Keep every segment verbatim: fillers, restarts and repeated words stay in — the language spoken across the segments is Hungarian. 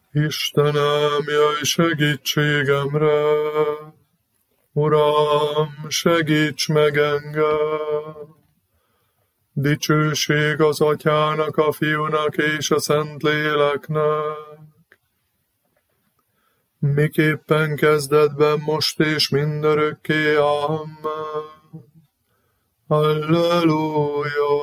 Istenem, jöjj segítségemre, Uram, segíts meg engem! Dicsőség az Atyának, a Fiúnak és a Szentléleknek, miképpen kezdetben, most és mindörökké. Amen. Halleluja!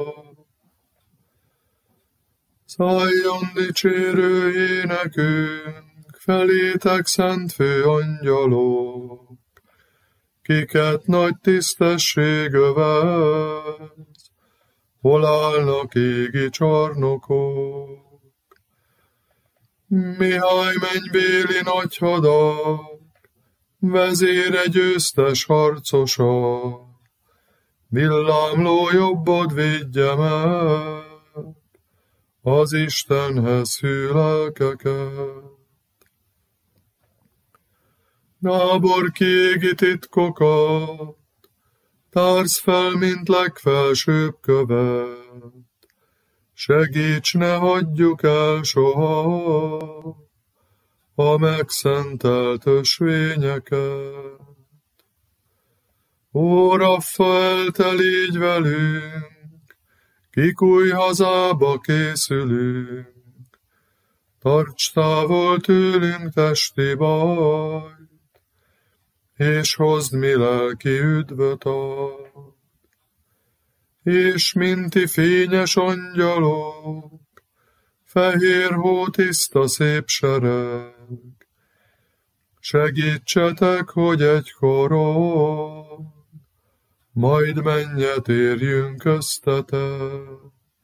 Szálljon dicsérő énekünk, felétek szent főangyalok, kiket nagy tisztesség övez, hol állnak égi csarnokok. Mihály mennybéli nagyhadak, vezére győztes harcosak, villámló jobbod védje meg az Istenhez hű lelkeket. Gábor kiégi titkokat, társz fel, mint legfelsőbb követ, segíts, ne hagyjuk el soha a megszentelt ösvényeket. Ó, Raffael, te légy velünk, kik új hazába készülünk, tarts távol tőlünk testi bajt, és hozd mi lelki üdvöt ad. És minti fényes angyalok, fehér hó tiszta szép sereg, segítsetek, hogy egykoron majd mennyet érjünk köztetek.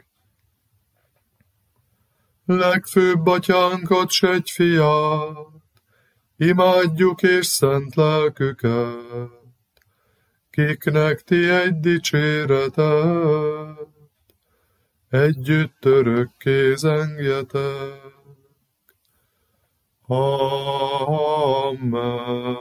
Legfőbb atyánkat, s egy fiát, imádjuk és szent lelküket, kiknek ti egy dicséretet, együtt örökké zengjetek. Amen.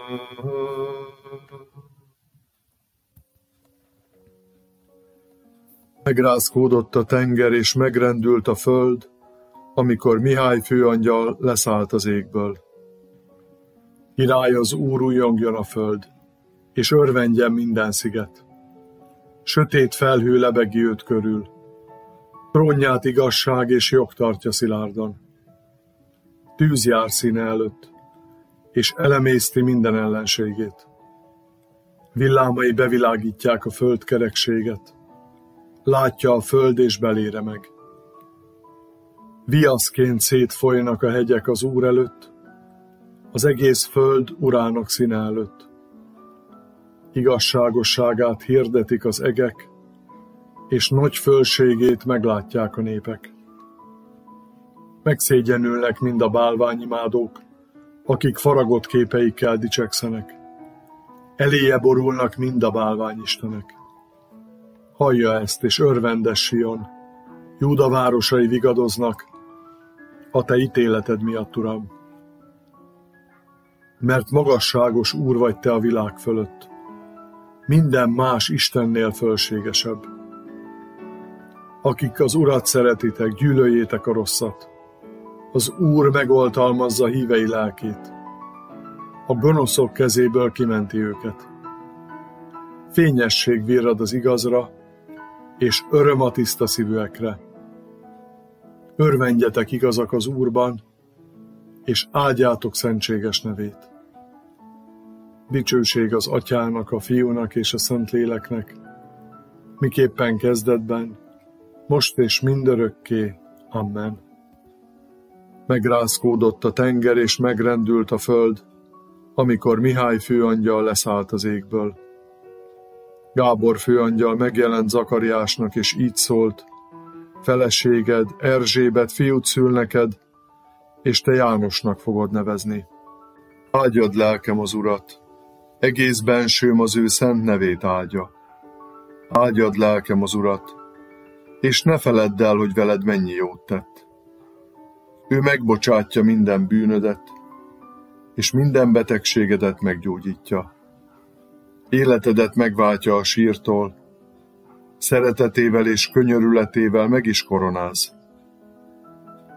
Megrázkódott a tenger, és megrendült a föld, amikor Mihály főangyal leszállt az égből. Király az Úr, újjongjon a föld, és örvendjen minden sziget. Sötét felhő lebegi őt körül, trónját igazság és jog tartja szilárdan. Tűz jár színe előtt, és elemészti minden ellenségét. Villámai bevilágítják a föld kerekséget, látja a föld és belére meg. Viaszként szétfolynak a hegyek az Úr előtt, az egész föld Urának színe előtt. Igazságosságát hirdetik az egek, és nagy fölségét meglátják a népek. Megszégyenülnek mind a bálványimádók, akik faragott képeikkel dicsekszenek. Eléje borulnak mind a bálványistenek. Hallja ezt, és örvendes Sion, Júda városai vigadoznak, a te ítéleted miatt, Uram. Mert magasságos Úr vagy te a világ fölött, minden más Istennél fölségesebb. Akik az Urat szeretitek, gyűlöljétek a rosszat. Az Úr megoltalmazza hívei lelkét. A gonoszok kezéből kimenti őket. Fényesség virrad az igazra, és öröm a tiszta szívűekre. Örvendjetek igazak az Úrban, és áldjátok szentséges nevét. Dicsőség az Atyának, a Fiúnak és a Szentléleknek, miképpen kezdetben, most és mindörökké. Amen. Megrázkódott a tenger, és megrendült a föld, amikor Mihály főangyal leszállt az égből. Gábor főangyal megjelent Zakariásnak, és így szólt: feleséged, Erzsébet fiút szül neked, és te Jánosnak fogod nevezni. Áldjad lelkem az Urat, egész bensőm az ő szent nevét áldja. Áldjad lelkem az Urat, és ne feledd el, hogy veled mennyi jót tett. Ő megbocsátja minden bűnödet, és minden betegségedet meggyógyítja. Életedet megváltja a sírtól, szeretetével és könyörületével meg is koronáz.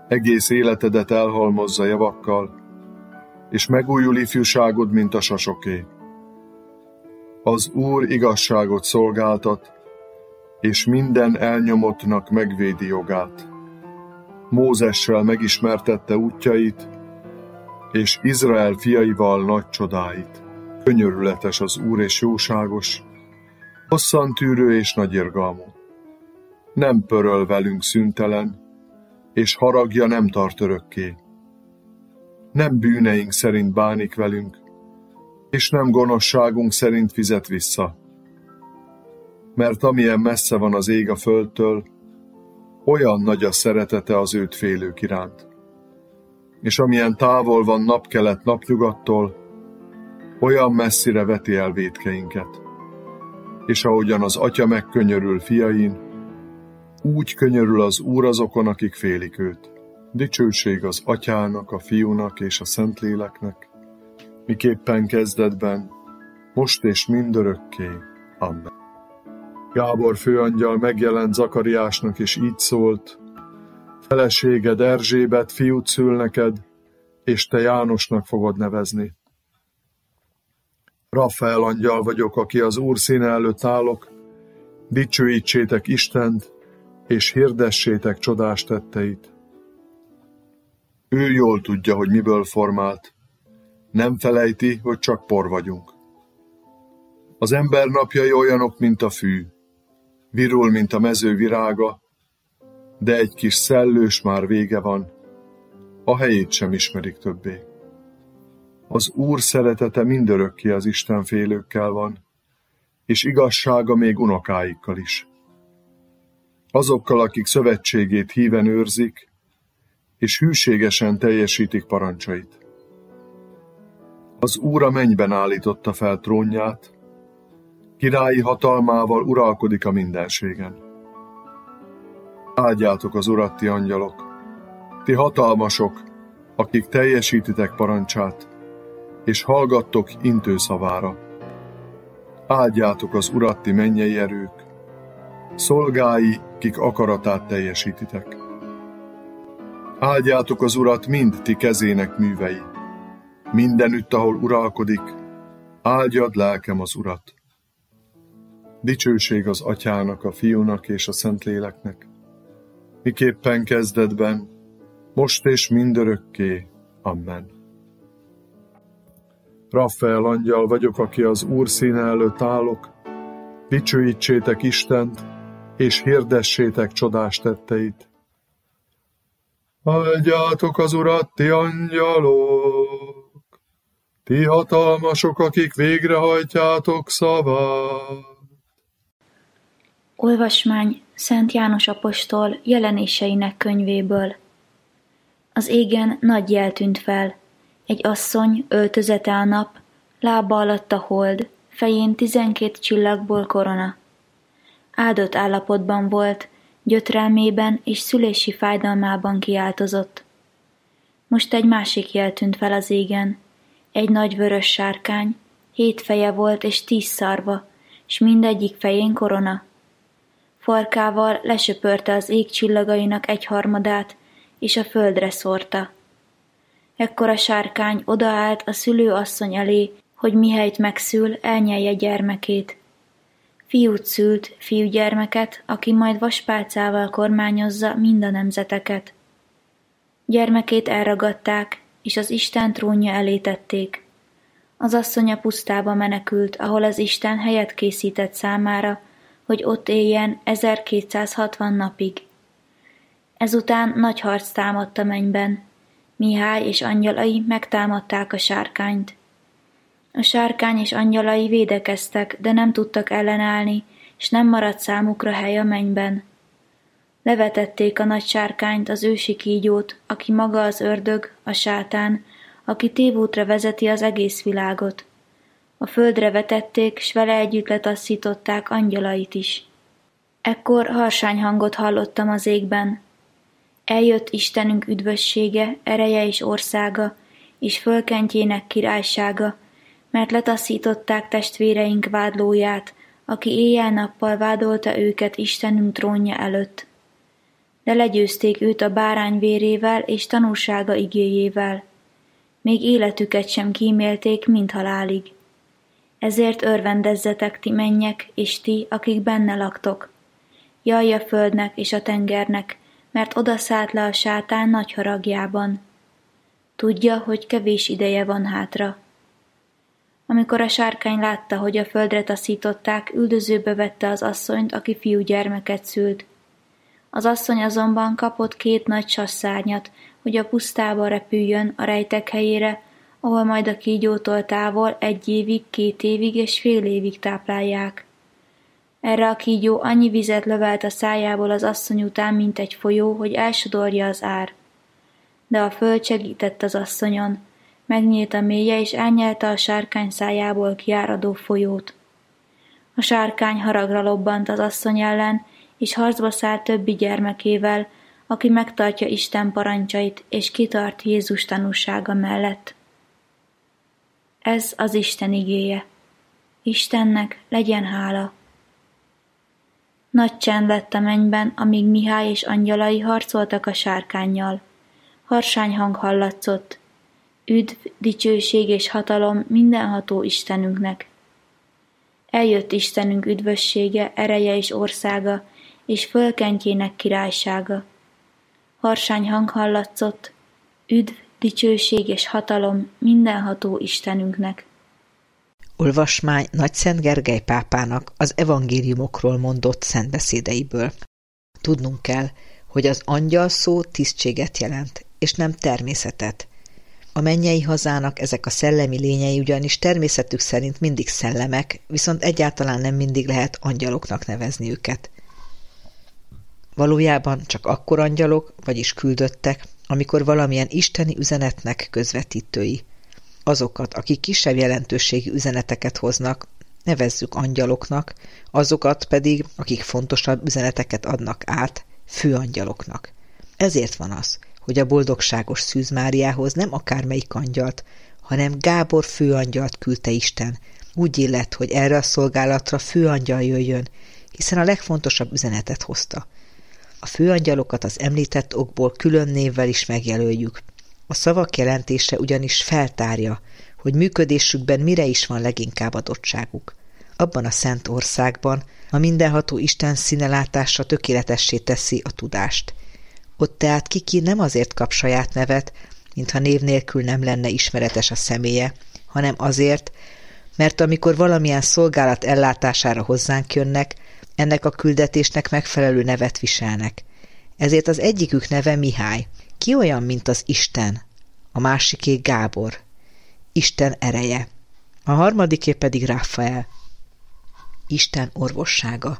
egész életedet elhalmozza javakkal, és megújul ifjúságod, mint a sasoké. Az Úr igazságot szolgáltat, és minden elnyomottnak megvédi jogát. Mózessel megismertette útjait, és Izrael fiaival nagy csodáit. Könyörületes az Úr és jóságos, hosszantűrő és nagyirgalmú. Nem pöröl velünk szüntelen, és haragja nem tart örökké. Nem bűneink szerint bánik velünk, és nem gonoszságunk szerint fizet vissza. Mert amilyen messze van az ég a földtől, olyan nagy a szeretete az őt félők iránt. És amilyen távol van napkelet napnyugattól, olyan messzire veti el vétkeinket. És ahogyan az atya megkönyörül fiain, úgy könyörül az Úr azokon, akik félik őt. Dicsőség az Atyának, a Fiúnak és a Szentléleknek, miképpen kezdetben, most és mindörökké. Amen. Gábor főangyal megjelent Zakariásnak, és így szólt: feleséged Erzsébet fiút szül neked, és te Jánosnak fogod nevezni. Rafael angyal vagyok, aki az Úr színe előtt állok, dicsőítsétek Istent, és hirdessétek csodás tetteit. Ő jól tudja, hogy miből formált, nem felejti, hogy csak por vagyunk. Az ember napjai olyanok, mint a fű, virul, mint a mező virága, de egy kis szellős már vége van, a helyét sem ismerik többé. Az Úr szeretete mindörökké az istenfélőkkel van, és igazsága még unokáikkal is. Azokkal, akik szövetségét híven őrzik, és hűségesen teljesítik parancsait. Az Úr a mennyben állította fel trónját, királyi hatalmával uralkodik a mindenségen. Áldjátok az Urat, ti angyalok, ti hatalmasok, akik teljesítitek parancsát, és hallgattok intő szavára. Áldjátok az Urat, ti mennyei erők, szolgái, kik akaratát teljesítitek. Áldjátok az Urat, mind ti kezének művei. Mindenütt, ahol uralkodik, áldjad lelkem az Urat. Dicsőség az Atyának, a Fiúnak és a Szentléleknek, miképpen kezdetben, most és mindörökké. Amen. Rafael angyal vagyok, aki az Úr színe előtt állok, dicsőítsétek Istent, és hirdessétek csodás tetteit. Áldjátok az Urat, ti angyalok, ti hatalmasok, akik végrehajtjátok szavát. Olvasmány Szent János apostol jelenéseinek könyvéből. Az égen nagy jel tűnt fel, egy asszony öltözete a nap, lába alatt a hold, fején tizenkét csillagból korona. Áldott állapotban volt, gyötrelmében és szülési fájdalmában kiáltozott. Most egy másik jel tűnt fel az égen, egy nagy vörös sárkány, hét feje volt és tíz szarva, s mindegyik fején korona. Farkával lesöpörte az ég csillagainak egyharmadát, és a földre szórta. Ekkor a sárkány odaállt a szülőasszony elé, hogy mihelyt megszül, elnyelje gyermekét. Fiút szült, fiúgyermeket, aki majd vaspálcával kormányozza mind a nemzeteket. Gyermekét elragadták, és az Isten trónja elé tették. Az asszony a pusztába menekült, ahol az Isten helyet készített számára, hogy ott éljen ezerkétszázhatvan napig. Ezután nagy harc támadt a mennyben. Mihály és angyalai megtámadták a sárkányt. A sárkány és angyalai védekeztek, de nem tudtak ellenállni, és nem maradt számukra hely a mennyben. Levetették a nagy sárkányt, az ősi kígyót, aki maga az ördög, a sátán, aki tévútra vezeti az egész világot. A földre vetették, s vele együtt letasszították angyalait is. Ekkor harsányhangot hallottam az égben. Eljött Istenünk üdvössége, ereje és országa, és fölkentjének királysága, mert letasszították testvéreink vádlóját, aki éjjel-nappal vádolta őket Istenünk trónja előtt. de legyőzték őt a bárány vérével és tanúsága igéjével. Még életüket sem kímélték mindhalálig. Ezért örvendezzetek ti mennyek, és ti, akik benne laktok. Jaj a földnek és a tengernek, mert odaszállt le a sátán nagy haragjában. Tudja, hogy kevés ideje van hátra. Amikor a sárkány látta, hogy a földre taszították, üldözőbe vette az asszonyt, aki fiúgyermeket szült. Az asszony azonban kapott két nagy sasszárnyat, hogy a pusztába repüljön a rejtek helyére, ahol majd a kígyótól távol egy évig, két évig és fél évig táplálják. Erre a kígyó annyi vizet lövelt a szájából az asszony után, mint egy folyó, hogy elsodorja az ár. De a föld segített az asszonyon, megnyílt a mélye és elnyelte a sárkány szájából kiáradó folyót. A sárkány haragra lobbant az asszony ellen, és harcba szállt többi gyermekével, aki megtartja Isten parancsait, és kitart Jézus tanúsága mellett. Ez az Isten igéje. Istennek legyen hála. Nagy csend lett a mennyben, amíg Mihály és angyalai harcoltak a sárkánnyal. Harsány hang hallatszott. Üdv, dicsőség és hatalom mindenható Istenünknek. Eljött Istenünk üdvössége, ereje és országa, és fölkentjének királysága. Harsány hang hallatszott. Üdv, dicsőség és hatalom mindenható Istenünknek. Olvasmány Nagyszent Gergely pápának az evangéliumokról mondott szentbeszédeiből. Tudnunk kell, hogy az angyal szó tisztséget jelent, és nem természetet. A mennyei hazának ezek a szellemi lényei ugyanis természetük szerint mindig szellemek, viszont egyáltalán nem mindig lehet angyaloknak nevezni őket. Valójában csak akkor angyalok, vagyis küldöttek, amikor valamilyen isteni üzenetnek közvetítői. Azokat, akik kisebb jelentőségű üzeneteket hoznak, nevezzük angyaloknak, azokat pedig, akik fontosabb üzeneteket adnak át, főangyaloknak. Ezért van az, hogy a boldogságos Szűz Máriához nem akármelyik angyalt, hanem Gábor főangyalt küldte Isten. Úgy illett, hogy erre a szolgálatra főangyal jöjjön, hiszen a legfontosabb üzenetet hozta. A főangyalokat az említett okból külön névvel is megjelöljük. A szavak jelentése ugyanis feltárja, hogy működésükben mire is van leginkább adottságuk. Abban a szent országban a mindenható Isten színelátása tökéletessé teszi a tudást. Ott tehát kiki nem azért kap saját nevet, mintha név nélkül nem lenne ismeretes a személye, hanem azért, mert amikor valamilyen szolgálat ellátására hozzánk jönnek, ennek a küldetésnek megfelelő nevet viselnek. Ezért az egyikük neve Mihály. Ki olyan, mint az Isten? A másiké Gábor. Isten ereje. A harmadiké pedig Ráfael. Isten orvossága.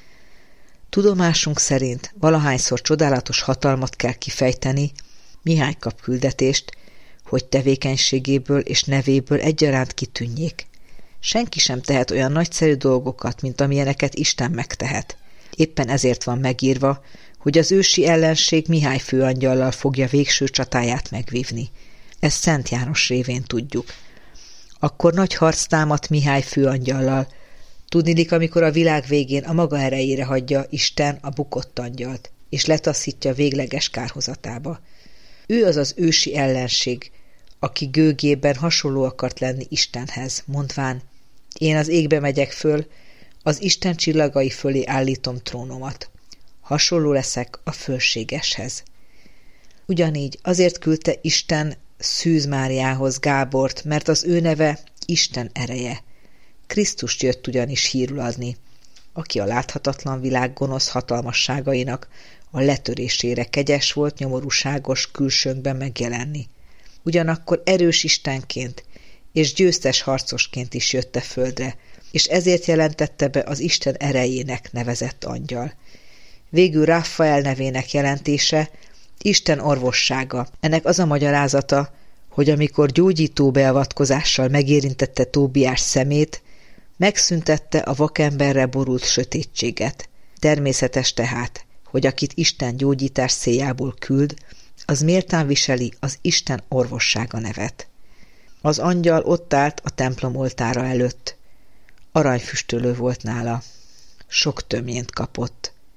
Tudomásunk szerint valahányszor csodálatos hatalmat kell kifejteni, Mihály kap küldetést, hogy tevékenységéből és nevéből egyaránt kitűnjék. Senki sem tehet olyan nagyszerű dolgokat, mint amilyeneket Isten megtehet. Éppen ezért van megírva, hogy az ősi ellenség Mihály főangyallal fogja végső csatáját megvívni. Ezt Szent János révén tudjuk. Akkor nagy harc támadt Mihály főangyallal. Tudniillik, amikor a világ végén a maga erejére hagyja Isten a bukott angyalt, és letaszítja végleges kárhozatába. Ő az az ősi ellenség, aki gőgében hasonló akart lenni Istenhez, mondván, én az égbe megyek föl, az Isten csillagai fölé állítom trónomat. Hasonló leszek a fölségeshez. Ugyanígy azért küldte Isten Szűz Máriához Gábort, mert az ő neve Isten ereje. Krisztust jött ugyanis hírül adni, aki a láthatatlan világ gonosz hatalmasságainak a letörésére kegyes volt nyomorúságos külsőnkben megjelenni. Ugyanakkor erős Istenként és győztes harcosként is jött a földre, és ezért jelentette be az Isten erejének nevezett angyal. Végül Ráfael nevének jelentése Isten orvossága. Ennek az a magyarázata, hogy amikor gyógyító beavatkozással megérintette Tóbiás szemét, megszüntette a vakemberre borult sötétséget. Természetes tehát, hogy akit Isten gyógyítás céljából küld, az méltán viseli az Isten orvossága nevet. Az angyal ott állt a templom oltára előtt. Aranyfüstölő volt nála. Sok tömjént kapott.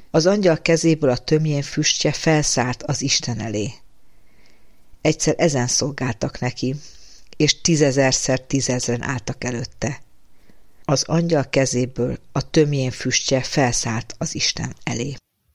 Az angyal kezéből a tömjén füstje felszállt az Isten elé. Egyszer ezen szolgáltak neki, és tízezerszer tízezren álltak előtte. Az angyal kezéből a tömjén füstje felszállt az Isten elé.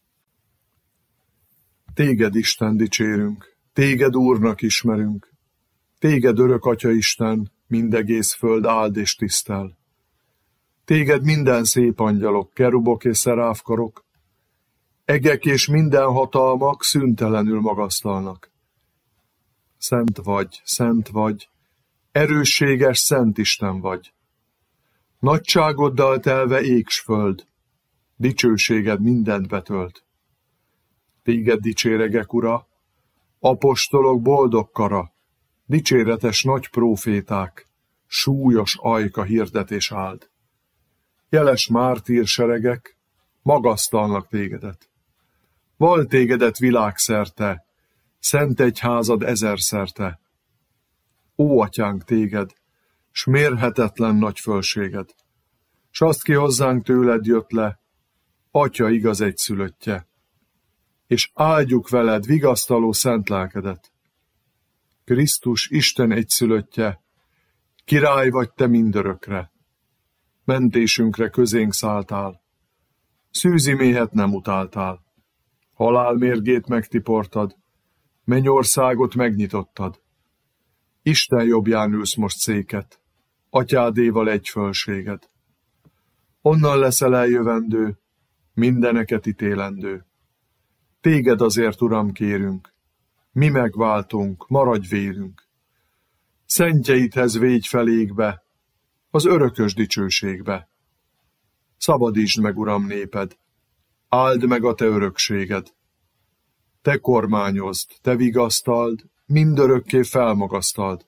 Téged, Isten, dicsérünk, téged Úrnak ismerünk, téged örök Atya Isten, mindegész föld áld és tisztel. Téged minden szép angyalok, kerubok és szeráfkarok, egek és minden hatalmak szüntelenül magasztalnak. Szent vagy, szent vagy, erősséges szent Isten vagy. Nagyságoddal telve ég s föld, dicsőséged mindent betölt. Téged dicséregek, Ura, apostolok boldog kara, dicséretes nagy próféták, súlyos ajka hirdetés áld. Jeles mártír seregek magasztalnak tégedet. Val tégedet világszerte, szent egyházad ezerszerte. Ó, atyánk, téged, s mérhetetlen nagy fölséged, s azt ki hozzánk tőled jött le, Atya igaz egyszülöttje, és áldjuk veled vigasztaló szent lelkedet. Krisztus Isten egyszülöttje, király vagy te mindörökre, mentésünkre közénk szálltál, szűzi méhet nem utáltál, halál mérgét megtiportad, mennyországot megnyitottad. Isten jobbján ülsz most széket, atyádéval egy fölséged. Onnan leszel eljövendő, mindeneket ítélendő. Téged azért, Uram, kérünk, mi megváltunk, maradj vélünk. Szentjeidhez végy felékbe, az örökös dicsőségbe. Szabadítsd meg, Uram, néped, áld meg a te örökséged. Te kormányozd, te vigasztald, mindörökké felmagasztald.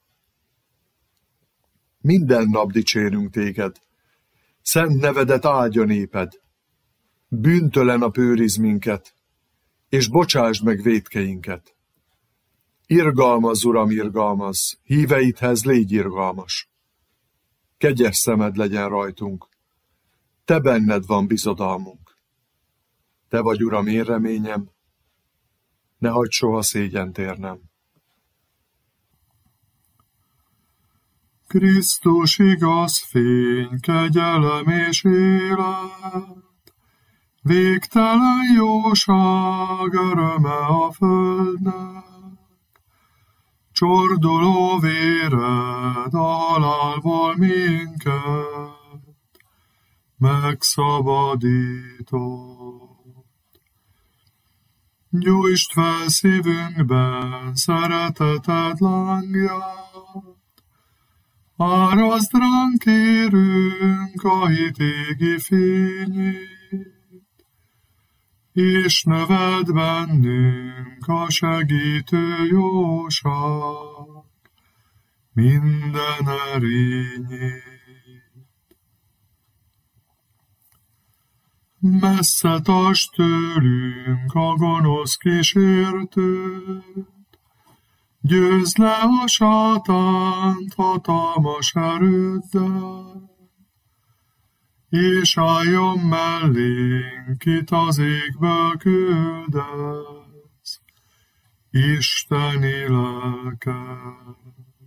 Minden nap dicsérünk téged, szent nevedet áldja néped. Bűntelen a őrizd minket, és bocsásd meg vétkeinket. Irgalmazz, Uram, irgalmazz, híveidhez légy irgalmas. Kegyes szemed legyen rajtunk, te benned van bizodalmunk. Te vagy, Uram, én reményem, ne hagyd soha szégyent érnem. Krisztus igaz fény, kegyelem és élet, végtelen jóság, öröme a földnek. Csorduló véred a halálból minket megszabadított. Gyújtsd fel szívünkben szereteted lángját, áraszd ránk, kérünk, a hit égi fényét, és növeld bennünk a segítő jóság minden erényét. Messze tartsd tőlünk a gonosz kísértőt, győzd le a sátánt hatalmas erőddel, és álljon mellénk, kit az égből küldesz, Isteni lelked.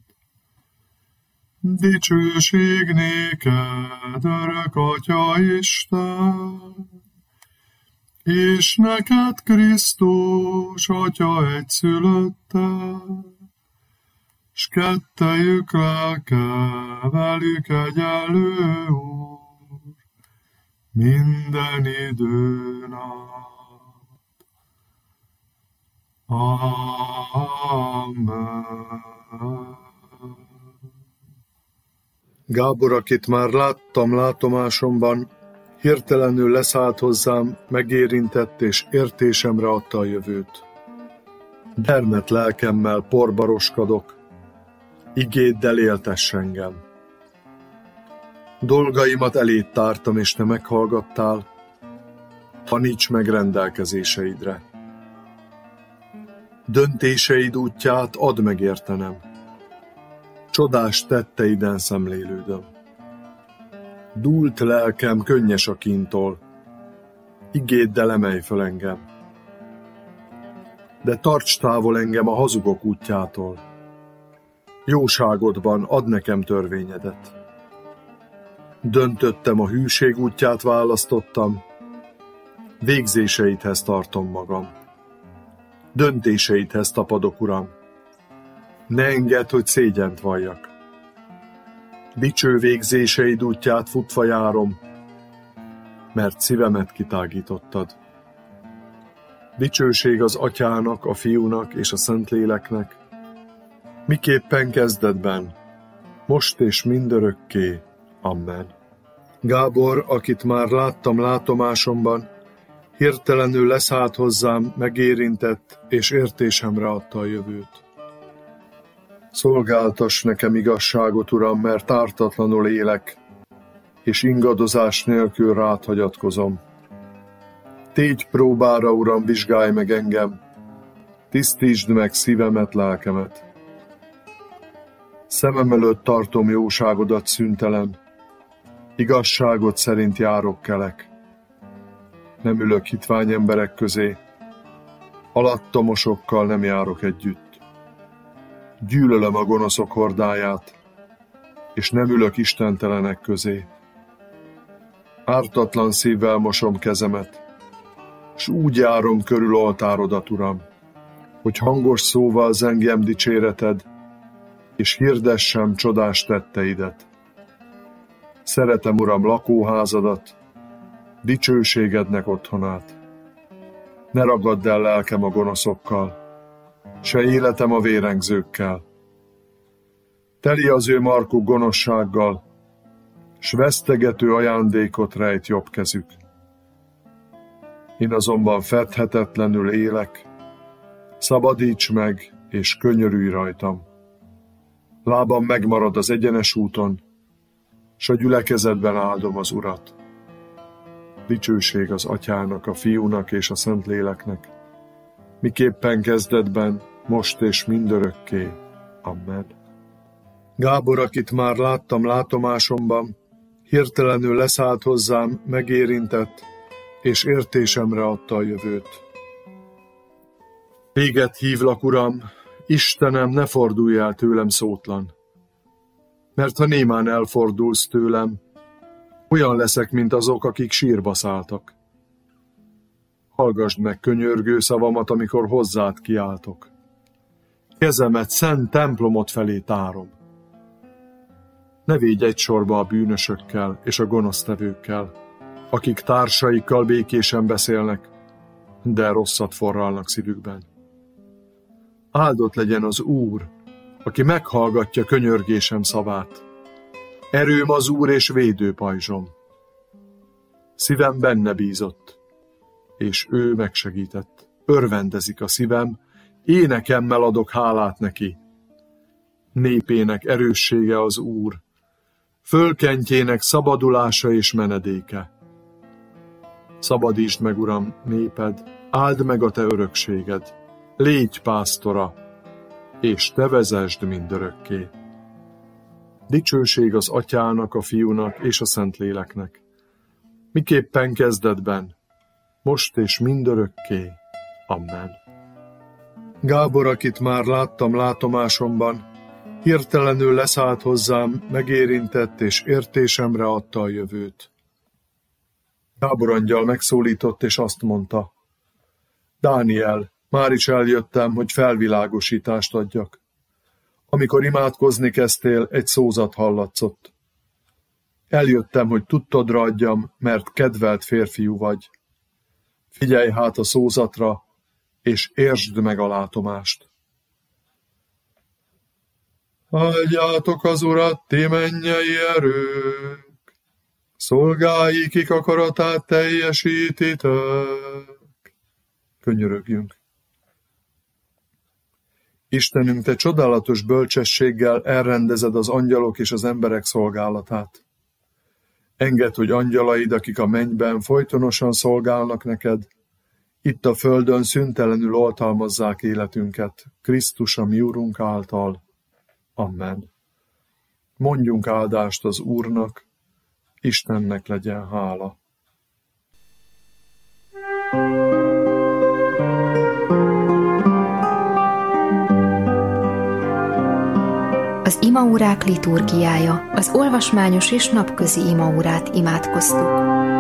Dicsőség néked, örök Atya Isten, és neked Krisztus, Atya egyszülötte, s kettejük lelke velük egyenlő Úr, minden időn át. Amen. Gábor, akit már láttam látomásomban, hirtelenül leszállt hozzám, megérintett és értésemre adta a jövőt. Dermet lelkemmel porba roskadok, igéddel éltess engem. Dolgaimat eléd tártam, és te meghallgattál, taníts meg rendelkezéseidre. Döntéseid útját add meg értenem, csodás tetteiden szemlélődöm. Dúlt lelkem könnyes a kíntól, igéddel emelj föl engem. De tarts távol engem a hazugok útjától. Jóságodban add nekem törvényedet. Döntöttem, a hűség útját választottam, végzéseidhez tartom magam. Döntéseidhez tapadok, Uram. Ne engedd, hogy szégyent valljak. Dicső végzéseid útját futva járom, mert szívemet kitágítottad. Dicsőség az Atyának, a Fiúnak és a Szentléleknek, miképpen kezdetben, most és mindörökké. Amen. Gábor, akit már láttam látomásomban, hirtelenül leszállt hozzám, megérintett, és értésemre adta a jövőt. Szolgáltass nekem igazságot, Uram, mert ártatlanul élek, és ingadozás nélkül rád hagyatkozom. Tégy próbára, Uram, vizsgálj meg engem, tisztítsd meg szívemet, lelkemet. Szemem előtt tartom jóságodat szüntelen, igazságot szerint járok kelek. Nem ülök hitvány emberek közé, alattomosokkal nem járok együtt. Gyűlölöm a gonoszok hordáját, és nem ülök istentelenek közé. Ártatlan szívvel mosom kezemet, s úgy járom körül oltárodat, Uram, hogy hangos szóval zengjem dicséreted, és hirdessem csodás tetteidet. Szeretem, Uram, lakóházadat, dicsőségednek otthonát. Ne ragadd el lelkem a gonoszokkal, se életem a vérengzőkkel. Teli az ő markuk gonoszsággal, s vesztegető ajándékot rejt jobb kezük. Én azonban fedhetetlenül élek, szabadíts meg, és könyörülj rajtam. Lábam megmarad az egyenes úton, s a gyülekezetben áldom az Urat. Dicsőség az Atyának, a Fiúnak és a Szentléleknek, miképpen kezdetben, most és mindörökké. Amen. Gábor, akit már láttam látomásomban, hirtelenül leszállt hozzám, megérintett, és értésemre adta a jövőt. Téged hívlak, Uram, Istenem, ne fordulj el tőlem szótlan, mert ha némán elfordulsz tőlem, olyan leszek, mint azok, akik sírba szálltak. Hallgasd meg könyörgő szavamat, amikor hozzád kiáltok. Kezemet szent templomot felé tárom. Ne védj egy sorba a bűnösökkel és a gonosztevőkkel, akik társaikkal békésen beszélnek, de rosszat forralnak szívükben. Áldott legyen az Úr, aki meghallgatja könyörgésem szavát. Erőm az Úr és védőpajzsom. Szívem benne bízott, és ő megsegített. Örvendezik a szívem, énekemmel adok hálát neki. Népének erőssége az Úr, fölkentjének szabadulása és menedéke. Szabadítsd meg, Uram, néped, áld meg a te örökséged, légy pásztora, és te vezesd mindörökké. Dicsőség az Atyának, a Fiúnak és a Szentléleknek, miképpen kezdetben, most és mindörökké. Amen. Gábor, akit már láttam látomásomban, hirtelenül leszállt hozzám, megérintett és értésemre adta a jövőt. Gábor angyal megszólított, és azt mondta: Dániel, már is eljöttem, hogy felvilágosítást adjak. Amikor imádkozni kezdtél, egy szózat hallatszott. Eljöttem, hogy tudtodra adjam, mert kedvelt férfiú vagy. Figyelj hát a szózatra, és értsd meg a látomást. Áldjátok az Urat, ti mennyei erők, szolgái, kik akaratát teljesítitek. Könyörögjünk. Istenünk, te csodálatos bölcsességgel elrendezed az angyalok és az emberek szolgálatát. Engedd, hogy angyalaid, akik a mennyben folytonosan szolgálnak neked, itt a földön szüntelenül oltalmazzák életünket, Krisztus a mi Úrunk által. Amen. Mondjunk áldást az Úrnak, Istennek legyen hála. Az imaórák liturgiája, az olvasmányos és napközi imaórát imádkoztuk.